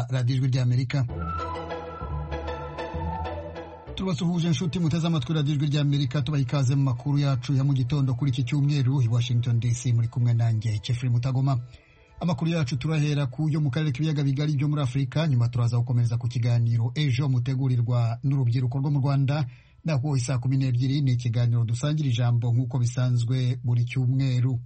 radiyo ijwi ry'Amerika. Tubasuhuje inshuti muteze amatwi radiyo ijwi ry'Amerika, tubaha ikaze mu makuru yacu ya mu gitondo kuri iki cyumweru i Washington DC, muri kumwe nanjye Jeffrey Mutagoma. Amakuru yacu turahera ku yo mu karere k'ibiyaga bigari byo muri Afurika, nyuma turaza gukomereza ku kiganiro ejo mutegurirwa n'urubyiruko rwo mu Rwanda, naho isaa 12 ni ikiganiro dusangira ijambo nk'uko bisanzwe buri cyumweru.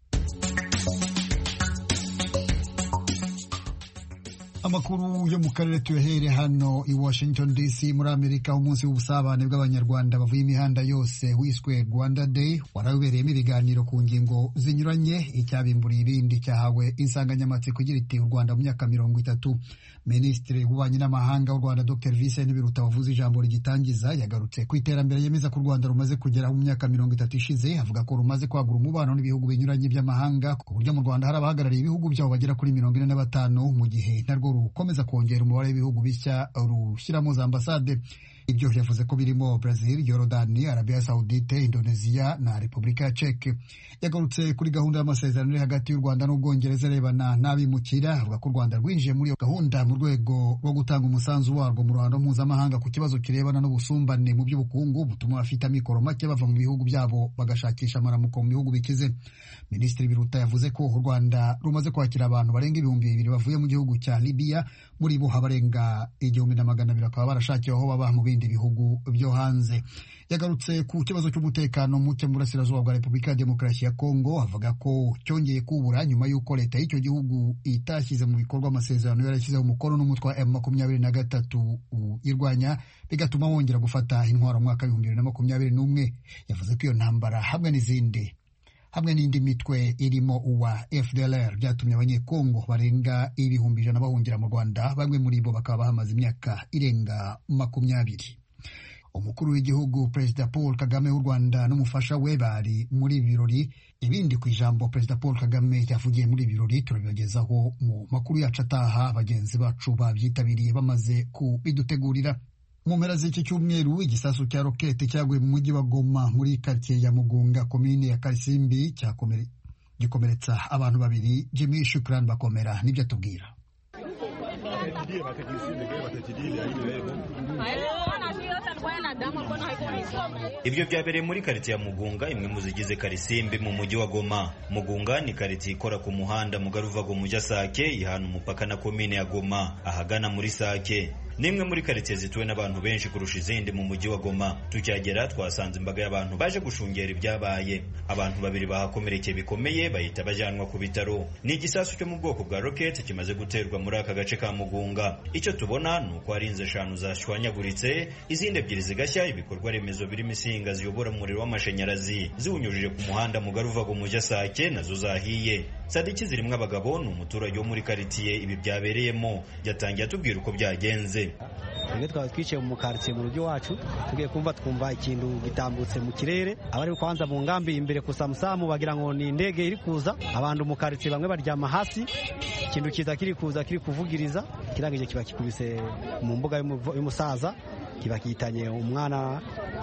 Amakuru yo mu karere tuyahere hano i Washington DC muri Amerika. Umunsi w'ubusabane bw'abanyarwanda bavuye imihanda yose wiswe Rwanda Day warabereyemo ibiganiro ku ngingo zinyuranye. Icyabimburiye ibindi cyahawe insanganyamatsiko igira iti u Rwanda mu myaka 30. Minisitiri w'ububanyi n'amahanga w'u Rwanda Dr Vincent Biruta wavuze ijambo rigitangiza yagarutse ku iterambere yemeza ko u Rwanda rumaze kugeraho mu myaka 30 ishize. Avuga ko rumaze kwagura umubano n'ibihugu binyuranye by'amahanga ku buryo mu Rwanda hari abahagarariye ibihugu byabo bagera kuri 45 mu gihe narwo rukomeza kongera umubare w'ibihugu bishya rushyiramo za ambasade. Ibyo yavuze ko birimo Brazil, Yorodani, Arabia Saudite, Indonesia na Repubulika ya Czech. Yagarutse kuri gahunda y'amasezerano iri hagati y'u Rwanda n'Ubwongereza arebana n'abimukira. Avuga ko u Rwanda rwinjiye muri iyo gahunda mu rwego rwo gutanga umusanzu warwo mu ruhando mpuzamahanga ku kibazo kirebana n'ubusumbane mu by'ubukungu butuma abafite amikoro make bava mu bihugu byabo bagashakisha amaramuko mu bihugu bikize. Minisitiri Biruta yavuze ko u Rwanda rumaze kwakira abantu barenga 2,000 bavuye mu gihugu cya Libya, muri bo abarenga 1,200 bakaba barashakiwe aho baba mu bindi bihugu byo hanze. Yagarutse ku kibazo cy'umutekano muke mu burasirazuba bwa Repubulika ya Demokarasi ya Kongo. Avuga ko cyongeye kubura nyuma y'uko leta y'icyo gihugu itashyize mu bikorwa amasezerano yarashyizeho umukono n'umutwe wa M23 irwanya, bigatuma wongera gufata intwaro mu mwaka 2021. Yavuze ko iyo ntambara hamwe n'indi mitwe irimo uwa FDLR byatumye abanyekongo barenga 100,000 bahungira mu Rwanda. Bamwe muri bo bakaba bahamaze imyaka irenga 20. Umukuru w'igihugu Perezida Paul Kagame w'u Rwanda n'umufasha we bari muri ibi birori. Ibindi ku ijambo Perezida Paul Kagame yavugiye muri ibi birori turabibagezaho mu makuru yacu ataha. Bagenzi bacu babyitabiriye bamaze kubidutegurira. Mu mpera z'iki cyumweru igisasu cya rokete cyaguye mu mujyi wa Goma muri quartier ya Mugunga, komine ya Karisimbi, gikomeretsa abantu 2. Jimmy Shukran Bakomera nibyo atubwira. Ibyo byabereye muri quartier ya Mugunga, imwe mu zigize Karisimbi mu mujyi wa Goma. Mugunga ni quartier ikora ku muhanda mugari uva mu mujyi Sake ihana umupaka na komine ya Goma ahagana muri Sake. Nimwe muri quartier zituwe n'abantu benshi kurusha izindi mu mujyi wa Goma. Tucyagera twasanze imbaga y'abantu baje gushungera ibyabaye. Abantu 2 bahakomerekeye bikomeye bahita bajyanwa ku bitaro. Ni igisasu cyo mu bwoko bwa rocket kimaze guterwa muri aka gace ka Mugunga. Icyo tubona ni uko hari inzu 5 zashwanyaguritse, izindi 2 zigashya. Ibikorwa remezo birimo insinga ziyobora umuriro w'amashanyarazi ziwunyujije ku muhanda mugari uva mu mujyi Sake nazo zahiye. Sadiki zirimo abagabo ni umuturage wo muri quartier ibi byabereyemo, yatangiye atubwira uko byagenze. Twebwe twaba twicaye mu quartier mu rugo wacu, tugiye twumva ikintu gitambutse mu kirere. Abari kwanza mu ngambi imbere ku Samusamu bagira ngo ni indege iri kuza. Abantu mu quartier bamwe baryama hasi, ikintu kiza kiri kuza kiri kuvugiriza, kirangije kiba kikubise mu mbuga y'umusaza, kiba kitanye umwana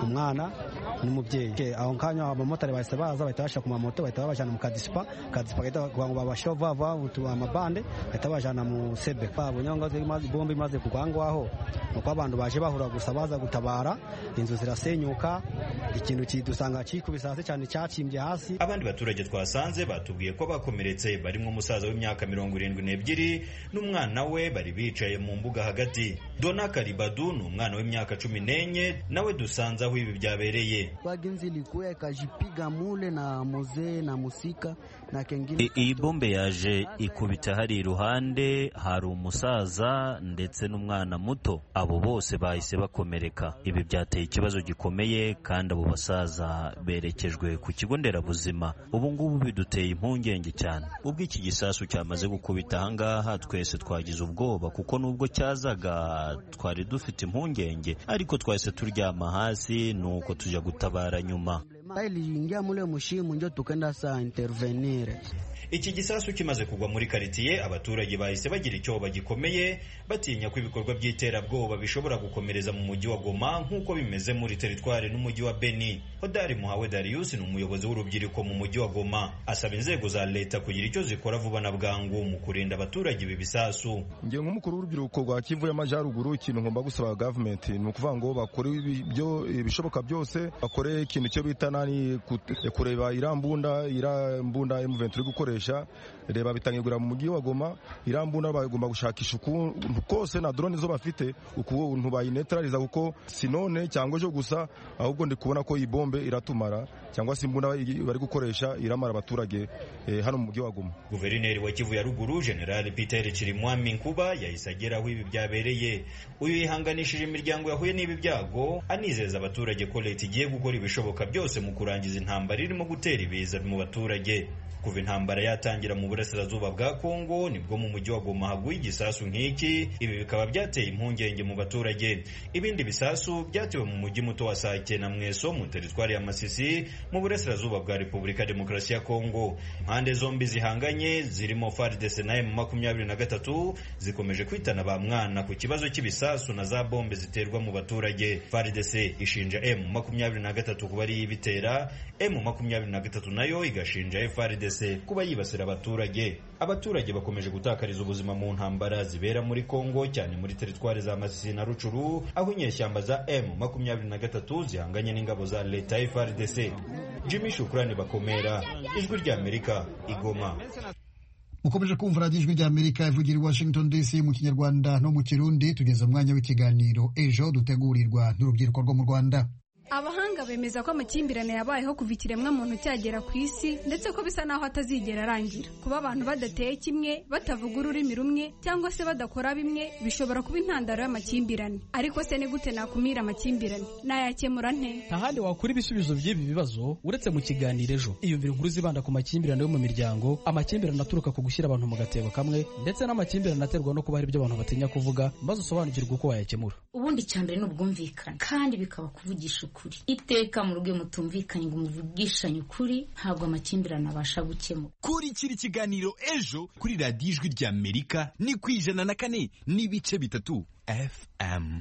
n'umubyeyi. Aho nkanya abamotari bahise baza bahita basha ku mamoto, bahita babajana mu kadisipa bahita ngo babashova utu amabande, bahita bajana mu sebe. Abonyanga bombi maze kugwangwaho nuko abantu baje bahura gusa baza gutabara, inzu zirasenyuka, ikintu kidusanga kikubisa hasi cyane cyacimbye hasi. Abandi baturage twasanze batubwiye ko bakomeretse barimo umusaza w'imyaka 72 n'umwana we bari bicaye mu mbuga hagati. Dona Karibadu ni umwana w'imyaka 14 nawe dusanze aho ibi byabereye. Wagenzi likuya ikajipiga mule na mozee na musika na kengine. Iyi bombe yaje ikubita hari iruhande, hari umusaza ndetse n'umwana muto. Abo bose bahise bakomereka. Ibi byateye ikibazo gikomeye kandi abo basaza berekejwe ku kigo nderabuzima. Ubu ngubu biduteye impungenge cyane. Ubwo iki gisasu cyamaze gukubita ahangaha twese twagize ubwoba, kuko nubwo cyazaga twari dufite impungenge, ariko twahise turyama hasi nuko tujya gutabara nyuma. iliingia mule mushimu njo tukenda saa intervenir. Iki gisasu kimaze kugwa muri karitiye, abaturage bahise bagira icyoba gikomeye batinya ko ibikorwa by'iterabwoba bishobora gukomereza mu mujyi wa Goma nk'uko bimeze muri teritware n'umujyi wa Beni. Hodari Muhawe Darius ni umuyobozi w'urubyiruko mu mujyi wa Goma, asaba inzego za leta kugira icyo zikora vuba na bwangu mu kurinda abaturage ibi bisasu. Ngiye nk'umukuru w'urubyiruko rwa Kivu y'Amajyaruguru, ikintu ngomba gusaba government ni ukuvuga ngo bakore ibishoboka byose, bakore ikintu cyo bita nani kureba irambunda M23 iri gukoresha, reba bitangirira mu mujyi wa Goma, irambunda bagomba gushakisha ukuntu kose na drone zo bafite ukuntu bayinetraliza, kuko sinone cyangwa ejo gusa ahubwo ndi kubona ko iyi bombe iratumara cyangwa se imbunda bari gukoresha iramara abaturage hano mu mujyi wa Goma. Guverineri wa Kivu ya Ruguru General Peter Chirimwami Nkuba yahise ageraho ibi byabereye. Uyu yihanganishije imiryango yahuye n'ibi byago, anizeza abaturage ko leta igiye gukora ibishoboka byose mu kurangiza intambara irimo gutera ibiza mu baturage. Kuva intambara yatangira mu burasirazuba bwa Kongo nibwo mu mujyi wa Goma haguye igisasu nk'iki, ibi bikaba byateye impungenge mu baturage. Ibindi bisasu byatewe mu mujyi muto wa Sake na Mweso mu teritwari ya Masisi mu burasirazuba bwa Repubulika Demokarasi ya Kongo. Impande zombi zihanganye zirimo FARDC na M23 zikomeje kwitana ba mwana ku kibazo cy'ibisasu na za bombe ziterwa mu baturage. FARDC ishinja M23 kuba ari ibitera, M23 nayo igashinja FARDC kuba yibasira abaturage. Abaturage bakomeje gutakariza ubuzima mu ntambara zibera muri Kongo, cyane muri teritwari za Masisi na Rucuru, aho inyeshyamba za M23 zihanganye n'ingabo za leta FARDC. Jimmy Shukrani Bakomera, Ijwi rya Amerika, Igoma. Mukomeje kumva radiyo Ijwi rya Amerika ivugira i Washington DC mu Kinyarwanda no mu Kirundi. Tugeze umwanya w'ikiganiro ejo dutegurirwa n'urubyiruko rwo mu Rwanda. Abahanga bemeza ko amakimbirane yabayeho kuva ikiremwa muntu cyagera ku isi, ndetse ko bisa naho atazigera arangira. Kuba abantu badateye kimwe, batavuga ururimi rumwe, cyangwa se badakora bimwe bishobora kuba intandaro y'amakimbirane. Ariko se ni gute nakumira amakimbirane? Nayakemura nte? Ntahandi wakura ibisubizo by'ibi bibazo uretse mu kiganiro ejo. Iyumvira inkuru zibanda ku makimbirane yo mu miryango, amakimbirane aturuka ku gushyira abantu mu gatebo kamwe, ndetse n'amakimbirane aterwa no kuba hari ibyo abantu batinya kuvuga, maze usobanukirwe uko wayakemura. Ubundi cyambere no ubwumvikane, kandi bikaba kuvugisha ukuri. Iteka mu rugo mutumvikanye ngo muvugishanye ukuri, ntabwo amakimbirane abasha gukemura. Kuri kiri kiganiro ejo kuri radiyo Ijwi rya Amerika ni ku 104.3 FM.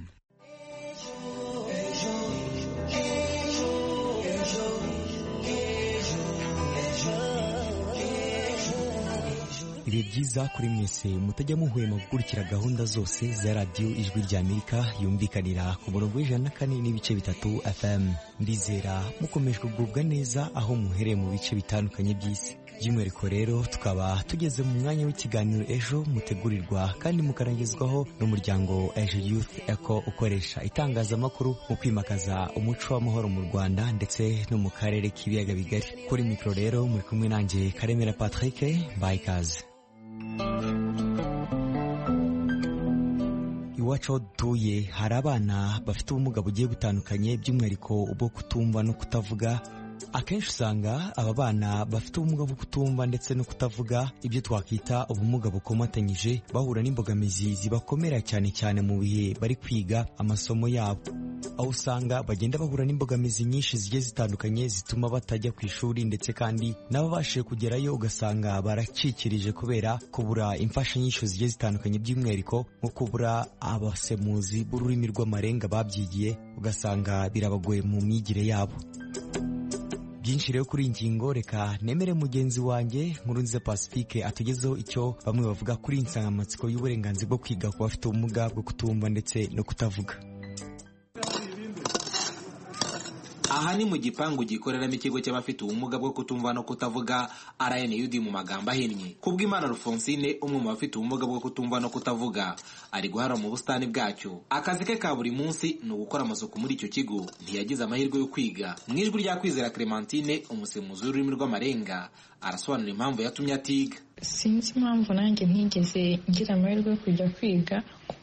Ibihe byiza kuri mwese mutajya muhwema gukurikira gahunda zose za radiyo Ijwi rya Amerika yumvikanira ku murongo w'104.3 FM. Ndizera mukomeje kugubwa neza aho muhereye mu bice bitandukanye by'isi. By'umwihariko rero tukaba tugeze mu mwanya w'ikiganiro ejo mutegurirwa kandi mukarangizwaho n'umuryango Ejo Youth Eco ukoresha itangazamakuru mu kwimakaza umuco w'amahoro mu Rwanda ndetse no mu karere k'ibiyaga bigari. Kuri mikoro rero muri kumwe nanjye Karemera Patrick, bayikaze. Iwacu aho dutuye hari abana bafite ubumuga bugiye butandukanye, by'umwihariko ubwo kutumva no kutavuga. Akenshi usanga aba bana bafite ubumuga bwo kutumva ndetse no kutavuga, ibyo twakwita ubumuga bukomatanyije, bahura n'imbogamizi zibakomera cyane cyane mu bihe bari kwiga amasomo yabo, aho usanga bagenda bahura n'imbogamizi nyinshi zigiye zitandukanye zituma batajya ku ishuri, ndetse kandi n'ababashije kugerayo ugasanga baracikirije kubera kubura imfashanyigisho zigiye zitandukanye, by'umwihariko nko kubura abasemuzi b'ururimi rw'amarenga babyigiye, ugasanga birabagoye mu myigire yabo. Byinshi rero kuri ingingo, reka nemere mugenzi wanjye Nkurunziza Pacifique atugezeho icyo bamwe bavuga kuri insanganyamatsiko y'uburenganzira bwo kwiga ku bafite ubumuga bwo kutumva ndetse no kutavuga. Aha ni mu gipangu gikoreramo ikigo cy'abafite ubumuga bwo kutumva no kutavuga RNUD mu magambo ahinnye. Kubw'Imana Alphonsine, umwe mu bafite ubumuga bwo kutumva no kutavuga, ari guhara mu busitani bwacyo. Akazi ke ka buri munsi ni ugukora amasuku muri icyo kigo. Ntiyagize amahirwe yo kwiga. Mu ijwi rya Kwizera Clementine, umusemuzi w'ururimi rw'amarenga, arasobanura impamvu yatumye atiga. Sinzi impamvu nanjye ntigeze ngira amahirwe yo kujya kwiga, kuko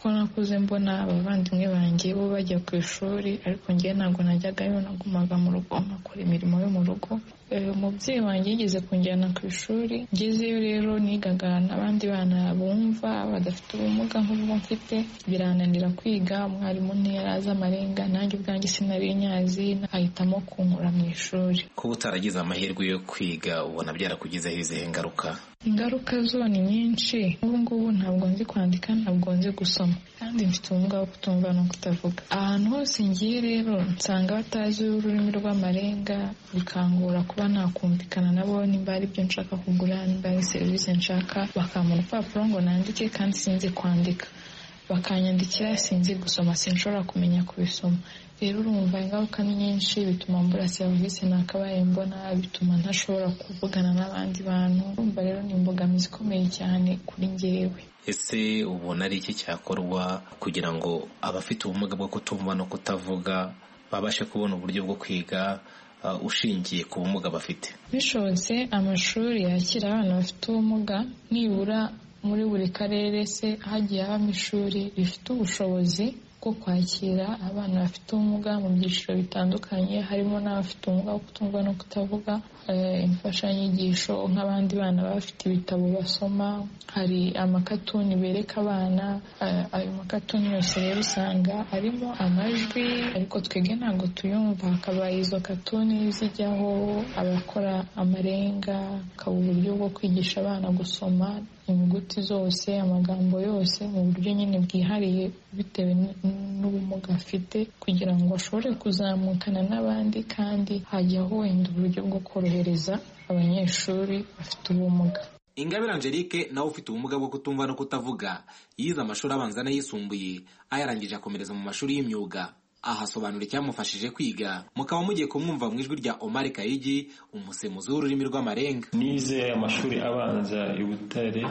kuko nakuze mbona abavandimwe banjye bo bajya ku ishuri ariko njyewe ntabwo najyagayo, nagumaga mu rugo nkakora imirimo yo mu rugo. Umubyeyi wanjye yigeze kunjyana ku ishuri, ngezeyo rero nigaga n'abandi bana bumva badafite ubumuga nk'ubwo mfite, birananira kwiga, umwarimu ntiyarazi amarenga, nanjye ubwanjye sinari nyazi, ahitamo kunkura mu ishuri. Kuba utaragize amahirwe yo kwiga ubona byarakugizeho izihe ngaruka? Ingaruka zo ni nyinshi. Ubu ngubu ntabwo nzi kwandika, ntabwo nzi gusoma, kandi mfite ubumuga bwo kutumva no kutavuga. Ahantu hose ngiye rero nsanga batazi ururimi rw'amarenga, bikangora kuba nakumvikana nabo nimba ari ibyo nshaka kugura, nimba ari serivisi nshaka, bakampa urupapuro ngo nandike kandi sinzi kwandika, bakanyandikira sinzi gusoma, sinshobora kumenya kubisoma. Rero urumva ingaruka ni nyinshi, bituma mbura serivisi nakabaye mbona, bituma ntashobora kuvugana n'abandi bantu. Urumva rero ni imbogamizi ikomeye cyane kuri njyewe. Ese ubona ari iki cyakorwa kugira ngo abafite ubumuga bwo kutumva no kutavuga babashe kubona uburyo bwo kwiga ushingiye ku bumuga bafite? Bishobotse amashuri yakira abana bafite ubumuga, nibura muri buri karere se hagiye habamo ishuri rifite ubushobozi bwo kwakira abana bafite ubumuga mu byiciro bitandukanye, harimo n'abafite ubumuga bwo kutumva no kutavuga, imfashanyigisho nk'abandi bana baba bafite ibitabo basoma, hari amakatuni bereka abana. Ayo makatuni yose rero usanga arimo amajwi ariko twebwe ntabwo tuyumva, hakaba izo katuni zijyaho abakora amarenga, hakaba uburyo bwo kwigisha abana gusoma inyuguti zose, amagambo yose mu buryo nyine bwihariye bitewe n'ubumuga afite, kugira ngo ashobore kuzamukana n'abandi, kandi hajyaho wenda uburyo bwo korohereza abanyeshuri bafite ubumuga. Ingabire Angelique nawe ufite ubumuga bwo kutumva no kutavuga yize amashuri abanza n'ayisumbuye, ayarangije akomereza mu mashuri y'imyuga. Ahasobanura icyamufashije kwiga, mukaba mugiye kumwumva mu ijwi rya Omar Kayigi, umusemuzi w'ururimi rw'amarenga. Nize amashuri abanza i Butare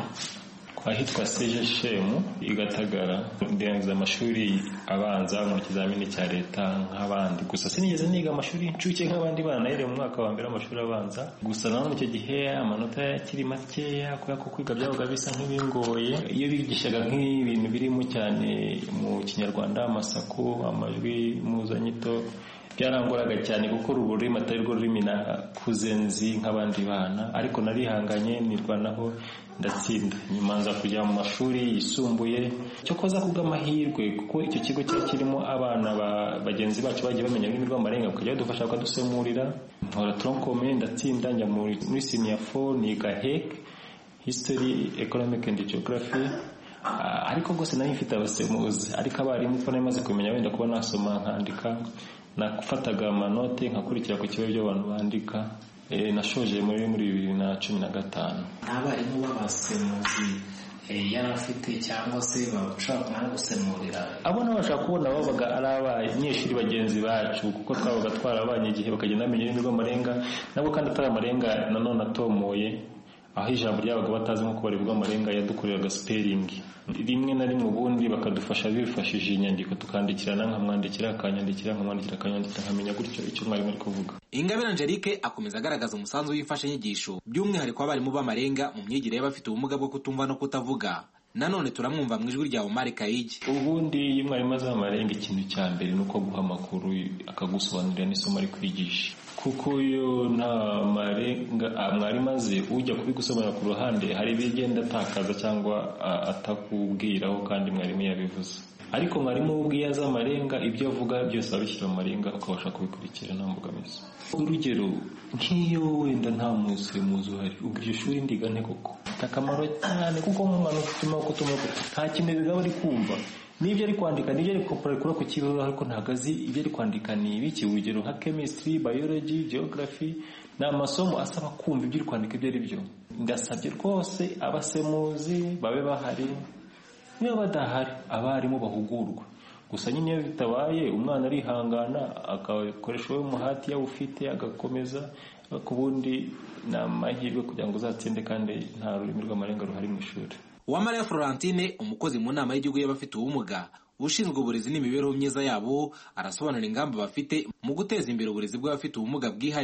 ahitwa Seje Shemu i Gatagara, ndangiza amashuri abanza mu kizamini cya leta nk'abandi, gusa sinigeze niga amashuri y'incuke nk'abandi bana, yari mu mwaka wa mbere amashuri abanza. Gusa naho icyo gihe amanota yakiri makeya kubera ko kwiga byabaga bisa nk'ibingoye. Iyo bigishaga nk'ibintu birimo cyane mu Kinyarwanda, amasako, amajwi, impuzanyito, byarangoraga cyane kuko ururimi atari rwo rurimi nakuze nzi nk'abandi bana, ariko narihanganye nirwanaho ndatsinda. Nyuma nza kujya mu mashuri yisumbuye, cyo koza kubw'amahirwe kuko icyo kigo cyari kirimo abana bagenzi bacu bagiye bamenya ururimi rw'amarenga, bakajya badufasha bakadusemurira. Nkora troncome ndatsinda, njya muri senior 4 niga HEC, History, Economic and Geography. Ariko rwose nari mfite abasemuzi, ariko abarimu ko nari maze kumenya wenda kuba nasoma nkandika, nafataga amanote nkakurikira ku kibazo by'abantu bandika. Nashoje muri 2015. Abarimu b'abasemuzi yari afite cyangwa se bashaka gusemurira, abo nabashaka kubona babaga ari abanyeshuri bagenzi bacu, kuko twabaga twarabanye igihe bakagenda bamenya ururimi rw'amarenga, nabo kandi atari amarenga nanone atomoye, aho ijambo ryabaga batazi nko kubarirwa amarenga yadukoreraga spelling. Rimwe na rimwe ubundi bakadufasha bifashishije inyandiko, tukandikirana, nkamwandikira akanyandikira, nkamwandikira akanyandikira, nkamenya gutyo icyo mwarimu ari kuvuga. Ingabire Angelique akomeza agaragaza umusanzu w'imfashanyigisho by'umwihariko abarimu b'amarenga mu myigire y'abafite ubumuga bwo kutumva no kutavuga. Nanone turamwumva mu ijwi rya Omar Kayigi. Ubundi iyo mwarimu azi amarenga, ikintu cya mbere ni uko guha amakuru akagusobanurira n'isomo ari kwigisha, kuko iyo nta marenga mwarimu azi ujya kubigusobanura ku ruhande, hari ibigenda atakaza cyangwa atakubwiraho kandi mwarimu yabivuze. Ariko mwarimu ubwiye azi amarenga, ibyo avuga byose abishyira mu marenga ukabasha kubikurikira nta mbogamizi. Urugero nk'iyo wenda nta musemuzi uhari, ubwo iryo shuri ndiga nte koko? Mfite akamaro cyane kuko nk'umwana ufite amaboko nta kintu biga bari kumva, n'ibyo ari kwandika n'ibyo ari gukora ku kibazo, ariko ntabwo azi ibyo ari kwandika ni ibiki. Urugero nka chemistry, biology, geography, ni amasomo asaba kumva ibyo uri kwandika ibyo ari byo. Ndasabye rwose abasemuzi babe bahari, niba badahari abarimu bahugurwa. Gusa nyine iyo bitabaye umwana arihangana agakoresha uwo muhati yawufite agakomeza, ku bundi ni amahirwe kugira ngo uzatsinde kandi nta rurimi rw'amarenga ruhari mu ishuri. Uwamariya Florentine, umukozi mu nama y'igihugu y'abafite ubumuga ushinzwe uburezi n'imibereho myiza yabo, arasobanura ingamba bafite mu guteza imbere uburezi bw'abafite ubumuga bwihariye.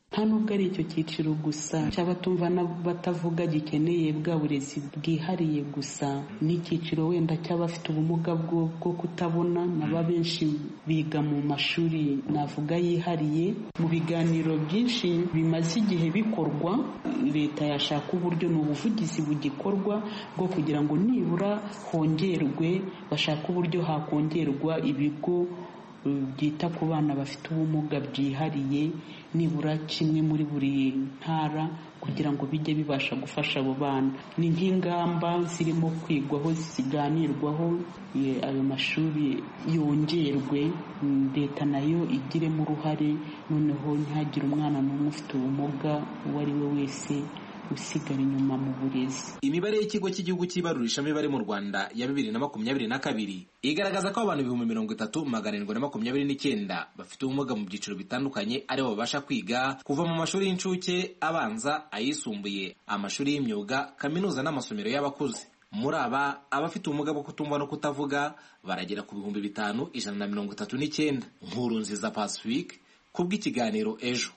nta nubwo ari icyo cyiciro gusa cy'abatumva batavuga gikeneye bwa burezi bwihariye gusa, n'icyiciro wenda cy'abafite ubumuga bwo kutabona naba benshi biga mu mashuri navuga yihariye. Mu biganiro byinshi bimaze igihe bikorwa, leta yashaka uburyo, ni ubuvugizi bugikorwa bwo kugira ngo nibura hongerwe, bashaka uburyo hakongerwa ibigo byita ku bana bafite ubumuga byihariye, nibura kimwe muri buri ntara, kugira ngo bijye bibasha gufasha abo bana. Ni nk'ingamba zirimo kwigwaho, ziganirwaho, ayo mashuri yongerwe, leta nayo igiremo uruhare, noneho ntihagire umwana n'umwe ufite ubumuga uwo ari we wese usigara inyuma mu burezi. Imibare y'ikigo cy'igihugu cy'ibarurishamibare mu Rwanda ya 2022 igaragaza ko abantu 30,729 bafite ubumuga mu byiciro bitandukanye aribo babasha kwiga kuva mu mashuri y'incuke, abanza, ayisumbuye, amashuri y'imyuga, kaminuza n'amasomero y'abakuze. Muri aba, abafite ubumuga bwo kutumva no kutavuga baragera ku 5,139. Nkurunziza Pacifique kubw'ikiganiro Ejo.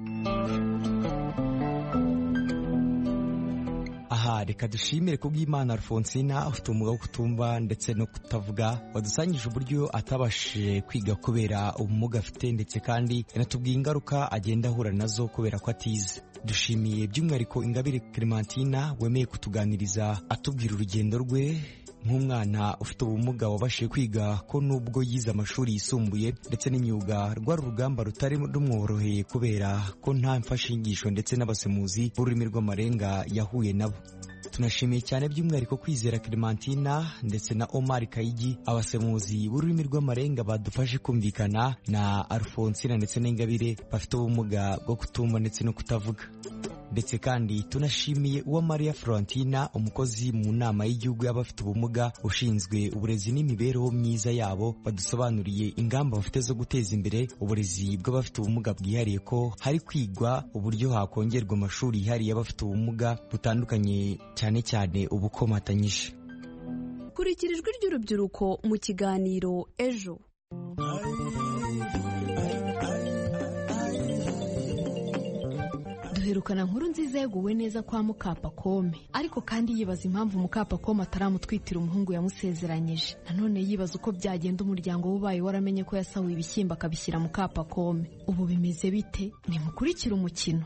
Aha reka dushimire kubw'Imana Alfonsina ufite ubumuga bwo kutumva ndetse no kutavuga, wadusangije uburyo atabashije kwiga kubera ubumuga afite, ndetse kandi yanatubwiye ingaruka agenda ahura nazo kubera ko atize. Dushimiye by'umwihariko Ingabire Clementina wemeye kutuganiriza atubwira urugendo rwe nk'umwana ufite ubumuga wabashije kwiga, ko nubwo yize amashuri yisumbuye ndetse n'imyuga, rwari urugamba rutari rumworoheye kubera ko nta mfashanyigisho ndetse n'abasemuzi b'ururimi rw'amarenga yahuye nabo. Tunashimiye cyane by'umwihariko Kwizera Clementina ndetse na Omar Kayigi, abasemuzi b'ururimi rw'amarenga badufashe kumvikana na Alfonsina ndetse n'Ingabire bafite ubumuga bwo kutumva ndetse no kutavuga. Ndetse kandi tunashimiye Uwamariya Florentina, umukozi mu nama y'igihugu y'abafite ubumuga ushinzwe uburezi n'imibereho myiza yabo, badusobanuriye ingamba bafite zo guteza imbere uburezi bw'abafite ubumuga bwihariye, ko hari kwigwa uburyo hakongerwa amashuri yihariye y'abafite ubumuga butandukanye, cyane cyane ubukomatanyije. Kurikira ijwi ry'urubyiruko mu kiganiro Ejo. Duherukana Nkurunziza yaguwe neza kwa Mukapakome, ariko kandi yibaza impamvu Mukapakome ataramutwitira umuhungu yamusezeranyije. Nanone yibaza uko byagenda umuryango ubaye waramenye ko yasahuye ibishyimbo akabishyira Mukapakome. Ubu bimeze bite? Nimukurikire umukino.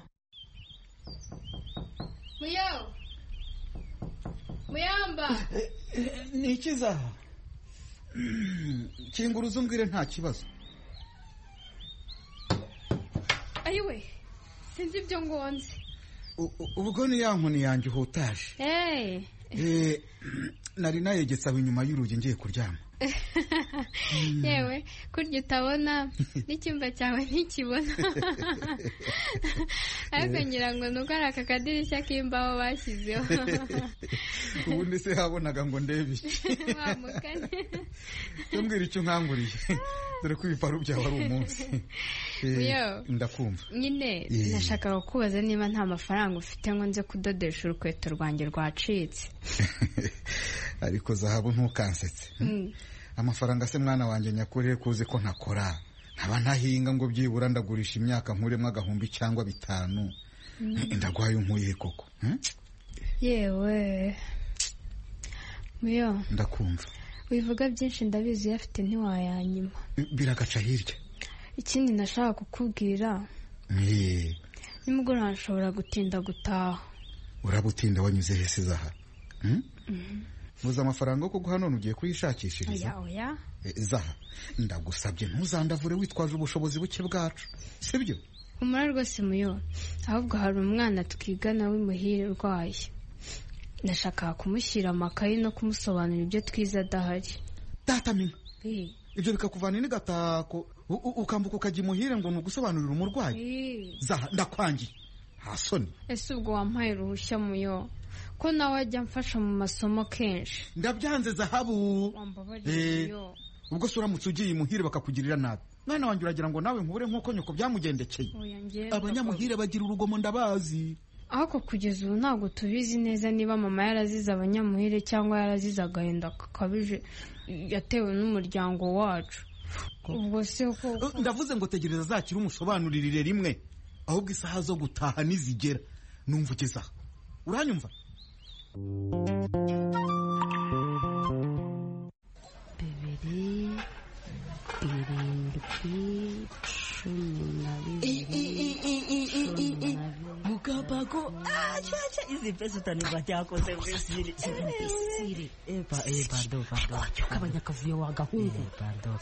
Muyamba ni ikiza kinguruza umbwire nta kibazo. Ayiwe sinzi ibyo ngonze. Ubwo ni ya nkoni yanjye uhutaje. Nari nayegetse aho inyuma y'urugi ngiye kuryama. Yewe kurya utabona n'icyumba cyawe ntikibona. Ariko ngira ngo nuko ari aka kadirishya k'imbaho bashyizeho. Ubundi se habonaga ngo ndebe iki? Wamukanye. Tumbwira icyo nkanguriye. Dore ko ibiparu byawe ari umunsi. Ndakumva. Nyine nashakaga kubaza niba nta mafaranga ufite ngo nze kudodesha urukweto rwanjye rwacitse. Ariko Zahabu ntukansetse. Amafaranga se mwana wanjye nyakuri kuze ko ntakora, nkaba ntahinga ngo byibura ndagurisha imyaka nkuremwe agahumbi cyangwa 5. Ndaguhaye unkuye koko. Yewe Muyo, ndakumva. Wivuga byinshi ndabizi yafite ntiwayanyima. Biragaca hirya. Ikindi nashaka kukubwira, nimugoroba nshobora gutinda gutaha. Urabutinda wanyuze hese Zaha? Muza amafaranga yo kuguha none ugiye kuyishakishiriza? Oya. Zaha, ndagusabye ntuzandavure witwaje ubushobozi buke bwacu, sibyo? Umura rwose Muyo, ahubwo hari umwana twigana w'imuhire urwaye. Nashaka kumushyira amakayi no kumusobanurira ibyo twiza adahari. Data mina. Ibyo bikakuvana n'gatako ukambuka ukajya imuhire ngo nugusobanurira umurwayi. Zaha, ndakwangiye. Hasoni. Ese ubwo wampaye uruhushya Muyo? Ko nawe ajya mfasha mu masomo kenshi. Ndabyanze Zahabu. Ubwo se uramutse ugiye imuhire bakakugirira nabi, mwana wanjye uragira ngo nawe nkure nk'uko nyoko byamugendekeye? Abanyamuhire bagira urugomo ndabazi. Ariko kugeza ubu ntabwo tubizi neza niba mama yarazize abanyamuhire cyangwa yarazize agahinda kakabije yatewe n'umuryango wacu. Ubwo se ko ndavuze ngo tegereza zakira umusobanuririre rimwe. ahubwo isaha zo gutaha nizigera numva ugeza uranyumva. Mukapago acha izi pesa utanipatia yako siri. Pardon. Kabanya kavuyo wagahungu. Pardon.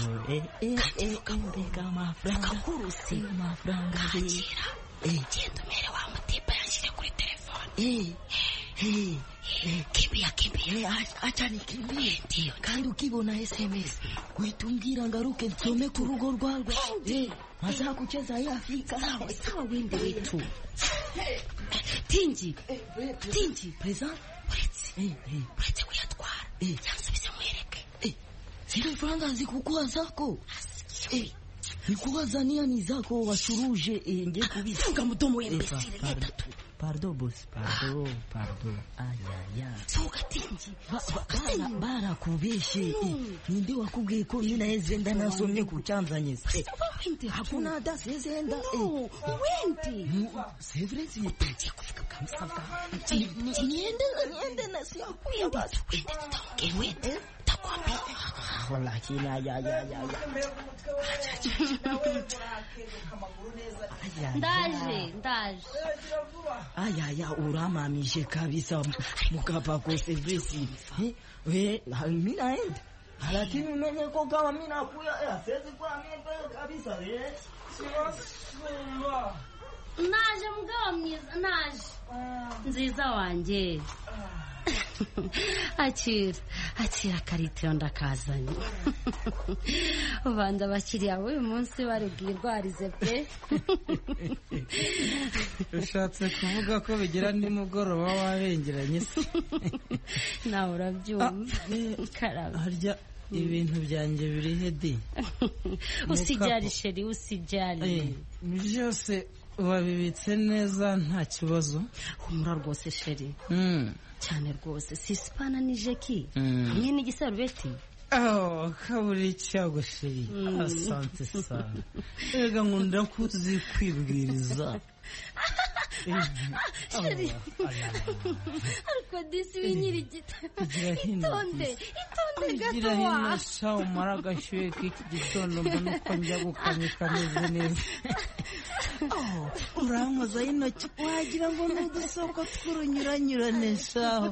Kama franga kurusi mafranga bira. Genda mere wa mutipa yanshire kuri telefone. Kimbia acha nikimbie ndio kandi ukibona SMS kuitumbwira ngaruke nsome ku rugo rwawe maza kucheza ya Afrika sawa wende wetu Tinji present uretse kuyatwara cyangwa mwereke zile franga zikukua zako nikuwazania ni zako washuruje nge kubisa mdomo yembesire gatatu. Pardon boss, pardon. Aya. Soka Tinji. Bara kubeshe. Ninde wakubwiye ko mina yezenda nasomye kucyanzanyeze. Hakuna hata sezenda. Wende. C'est vrai si utangiye kuvuga kamsaka. Niende na sio kwenda. Wende. Takwambia. Wallahi ya. Ndaje. Aya uramamishe kabisa Mukapako service. Mimi naenda. Lakini unaona kwa kama mimi nakuya siwezi kwa mimi kabisa Naje mugabo mwiza naje. Nziza wanje. Akira karite ndakazanye. Ubanza bakiriya uyu munsi barubwirwarize pe. Ushatse kuvuga ko bigira nimugoroba wabengeranye se. Nawe urabyumva. Harya ibintu byanjye biri hedi. Usijari sheri usijari. Byose wabibitse neza nta kibazo. Humura rwose sheri. Cyane rwose sisipana nije ki hamwe n'igisarubeti. Kaburi cyago sheri. Asante sana. Ega nkunda kuzi kwibwiriza. Sheri. Ariko disi winyirigita. Itonde gato wa. Sha umara gashyuye k'iki gitondo mbona uko njya gukanyika neza neza. Urankoza intoki wagira ngo n'udusoko tw'urunyuranyurane shaho.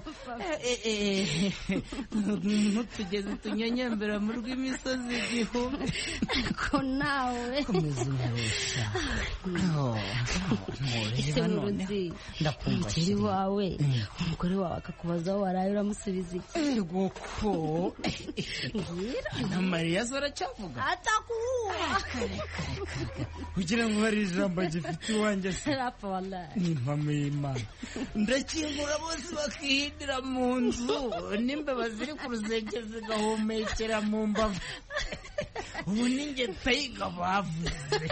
Ntutugeze tunyonyembera mu rw'imisozi igihumbi. Ariko nawe. Komeza umurusha. Ntuzi. Ndakumva sheri wawe. Umugore wawe akakubaza aho waraye uramusubiza iki? Ego ko. Na Mariya zaracyavuga. Atakuwa. Kugira ngo hari ijambo gifite iwanjye se. Rapa wallahi. Ni impamo y'Imana. Ndakingura bose bakihindira mu nzu. N'imbeba ziri ku rusenge zigahumekera mu mbavu. Ubu ninjye tayiga bavuze.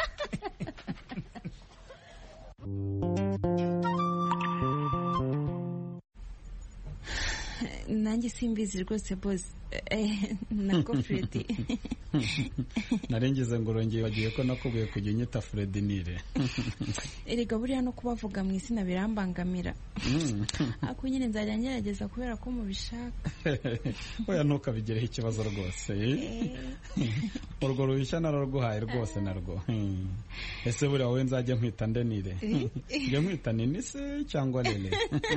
Nanjye simbizi rwose boss. Nako Freddy. Narengeze ngo rongeye wagiye ko nakubwiye kujya unyita Freddy Nire. Erega buriya no kubavuga mu izina birambangamira. Ako nyine nzajya ngerageza kubera ko mubishaka. Oya ntukabigereho ikibazo rwose. Urwo ruhushya nararguhaye rwose narwo. Ese buriya wowe nzajya nkwita nde Nire? Njye nkwita Nini se cyangwa Nene?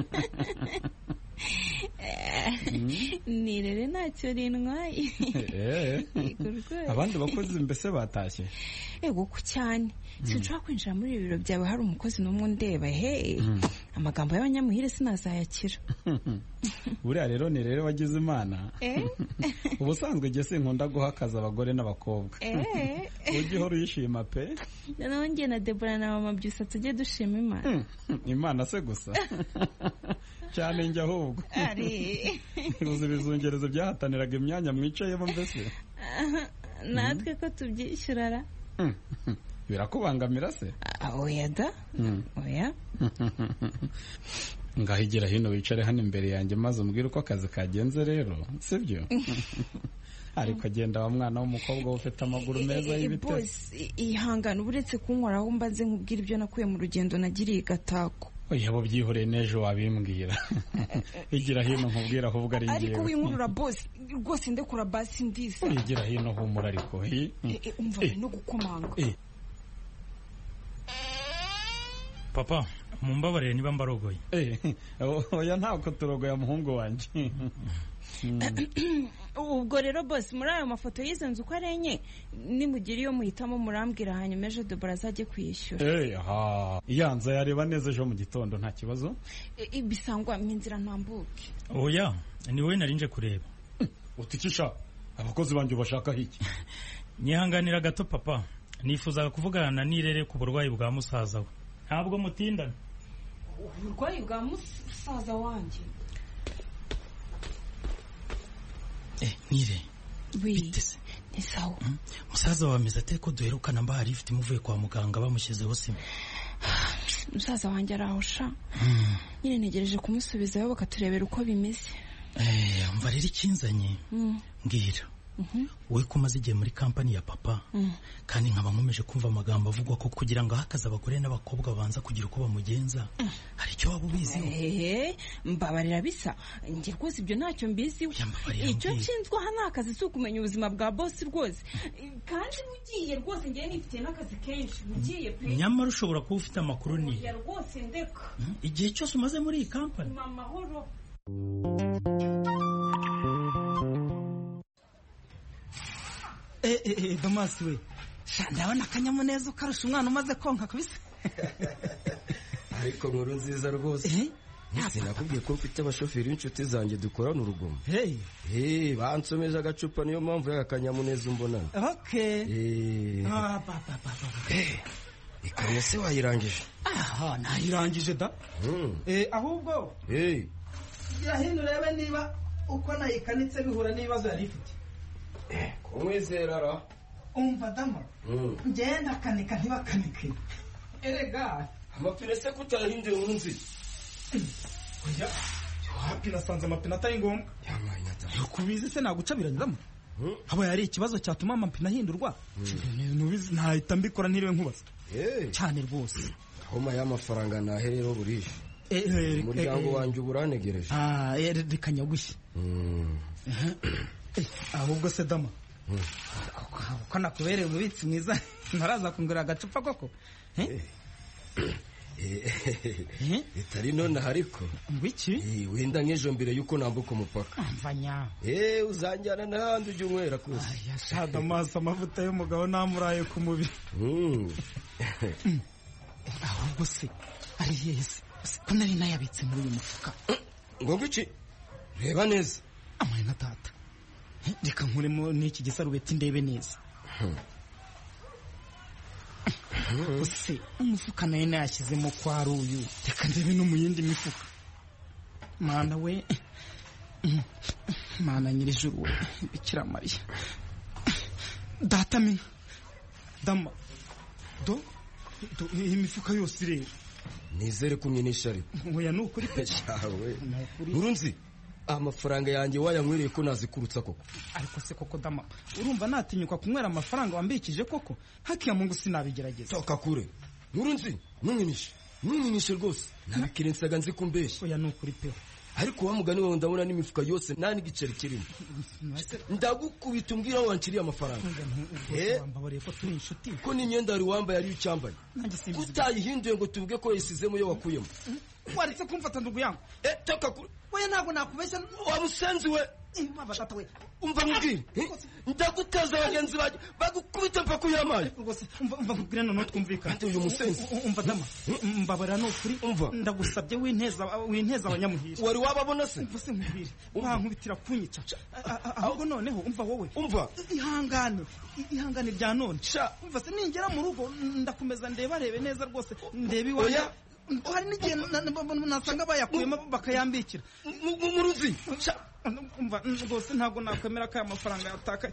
Nirere ntacyo rintwaye. Abandi bakozi mbese batashye? Ego ku cyane. Sinshobora kwinjira muri ibiro byawe hari umukozi n'umwe ndeba. Amagambo y'abanyamuhire sinazayakira. Buriya rero ni rero wagize Imana. Ubusanzwe jye sinkunda guhakaza abagore n'abakobwa. Ujye uhora uyishima pe. Nanjye na Deborah na mama byusa tujye dushima Imana. Imana se gusa. Cyane njye ahubwo. Uzi ibizungerezo byahataniraga imyanya mwicayemo mbese. Natwe ko tubyishyurara. Birakubangamira se? Oya da. Oya. Ngahigira hino wicare hano imbere yanjye maze umbwire uko akazi kagenze rero, sibyo? ariko agenda wa mwana w'umukobwa ufite amaguru meza y'ibitego. Boss ihangana uretse kunkoraho mbaze nkubwira ibyo nakuye mu rugendo nagiriye Gatako. Oya bo byihoreye n'ejo wabimbwira. Igira hino nkubwira ahubwo ari ngiye. Ariko winkurura boss rwose ndekura basi ndisa. Igira hino humura ariko. Umva no gukomanga. Papa mumbabarire niba mbarogoye. Oya ntabwo turogoya muhungu wanje. Ubwo rero boss muri ayo mafoto yize nzu ko arenye nimugira iyo muhitamo murambwira hanyuma ejo Debora azajye kwishyura. Iyanza yareba neza ejo mu gitondo nta kibazo. Bisangwa minzira ntambuke. Oya ni wowe narinje kureba. Utikisha abakozi banje bashaka hiki. Nyihanganira gato papa nifuzaga kuvugana na Nirere ku burwayi bwa musaza we. Ntabwo mutindana. Uburwayi bwa musaza wanjye. Nire. Bitese. Ni sawa. Musaza wawe ameze ate ko duherukana mbahari ifite imuvuye kwa muganga bamushyizeho sima. Musaza wanjye arahosha. Nyine ntegereje kumusubizayo bakaturebera uko bimeze. Umva rero ikinzanye. Mbwira. Wowe ko umaze igihe muri kampani ya papa kandi nkaba nkomeje kumva amagambo avugwa ko kugira ngo ahakaze abagore n'abakobwa babanza kugira uko bamugenza hari icyo waba ubiziho. Mbabarira bisa njye rwose ibyo ntacyo mbiziho. Icyo nshinzwe aha ni akazi si ukumenya ubuzima bwa boss rwose kandi mugiye rwose njye nifite n'akazi kenshi mugiye pe. Nyamara ushobora kuba ufite amakuru ni rwose ndeka igihe cyose umaze muri iyi kampani. Amahoro. Damas we ndabona akanyamuneza ukarusha umwana umaze konka kabisa. Ariko nkuru nziza rwose. Sinakubwiye ko mfite abashoferi b'inshuti zanjye dukorana urugomo. Bansomeje agacupa niyo mpamvu y'akanyamuneza umbonana. Ikamyo se wayirangije? Nayirangije da. Ahubwo hino urebe niba uko nayikanitse bihura n'ibibazo yari ifite. Kumwizera ra. Umva dama. Ngenda kanika ntibakanike. Erega amapine se kutahinduye munsi. Oya. Hapi nasanze amapine atari ngombwa. Kubizi se nagucabiranizamo. Haba yari ikibazo cyatuma amapine ahindurwa. Nubizi ntahita mbikora ntiriwe nkubaza. Cyane rwose. Homa y'amafaranga naherero burije. Umuryango wanjye uburanegereje. Reka nyagushye. Ahubwo se dama ko nakubereye umubitsi mwiza ntaraza kungura agacupa koko. Itari none ariko ngwiki wenda nk'ejo mbere yuko nambuka umupaka mvanya uzanjyana n'ahandi ujya unywera kose. Yashada amaso amavuta y'umugabo namuraye ku mubiri. Ahubwo se ari yese ko nari nayabitse muri uyu mufuka. Ngo ngwiki reba neza amahina tata. Reka nkuremo n'iki gisarubeti ndebe neza. Use umufuka nayo nayashyizemo kwa ari uyu. Reka ndebe no mu yindi mifuka. Mana we Mana nyir'ijuru we Bikira Mariya data mina dama do iyi mifuka yose ireba. Nizere kumye n'ishari. Oya nukuri pe cyawe. Urunzi amafaranga yanjye wayanywereye ko nazikurutsa koko. Ariko se koko dama urumva natinyuka kunywera amafaranga wambikije koko hakiya Mungu sinabigerageza. Toka kure Urunzi nunyinishe rwose nabikirensaga nzi kumbesha. Oya nukuri pe ariko wamugani wawe ndabona n'imifuka yose nta n'igiceri kirimo. Ndagukubita umbwira wanciriye amafaranga. Wambabariye ko turi inshuti. Ko n'imyenda wari wambaye ari ucyambaye. Utayihinduye ngo tuvuge ko yasizemo yo wakuyemo. Waritse kumfata ndugu yangu. Toka kure. Oya ntabwo nakubeshya wamusenzi we. Umva mbwira ndagutaza abagenzi baje bagukubita mpa kuyamaye. Umva mbwira none twumvikana. Uyu musenzi umva dama mbabarira no kuri ndagusabye winteza abanyamuhira. Wari wababona se? Umva se mbwira wankubitira kunyica. Ahubwo noneho umva wowe ihangane bya none. Umva se ningera mu rugo ndakomeza ndebarebe neza rwose ndebe iwawe. Hari n'igihe nasanga bayakuyemo bakayambikira. Muruzi umva rwose ntabwo nakwemera ko aya mafaranga yatakaye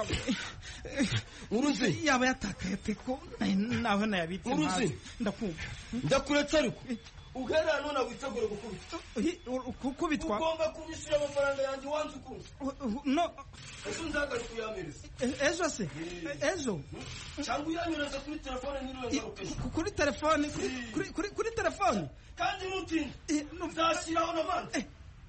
Nkuruzi yaba yatakaye pe ko naho nayabitse Nkuruzi ndakumva ndakuretse ariko ugera none witegure gukubitwa ugomba kubishyura amafaranga yanjye wanze ukunze no ejo nzagaruka kuyamereza ejo se ejo cyangwa uyanyereza kuri telefone n'irugaruke kuri telefone kuri telefone kandi nutinde nzashyiraho na mande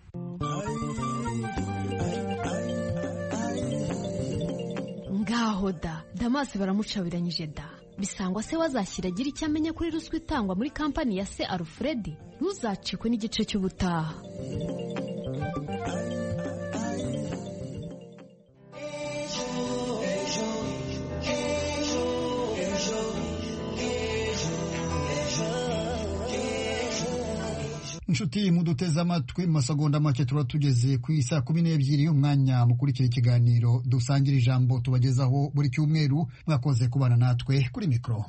ngaho da Damasi baramucabiranyije da bisangwa se wazashyira agira icyo amenya kuri ruswa itangwa muri kampani ya se Alfred ntuzacikwe n'igice cy'ubutaha. inshuti muduteze amatwi mu masegonda make tuba tugeze ku isa 12 umwanya mukurikira ikiganiro dusangira ijambo tubagezaho buri cyumweru. Mwakoze kubana natwe kuri mikro.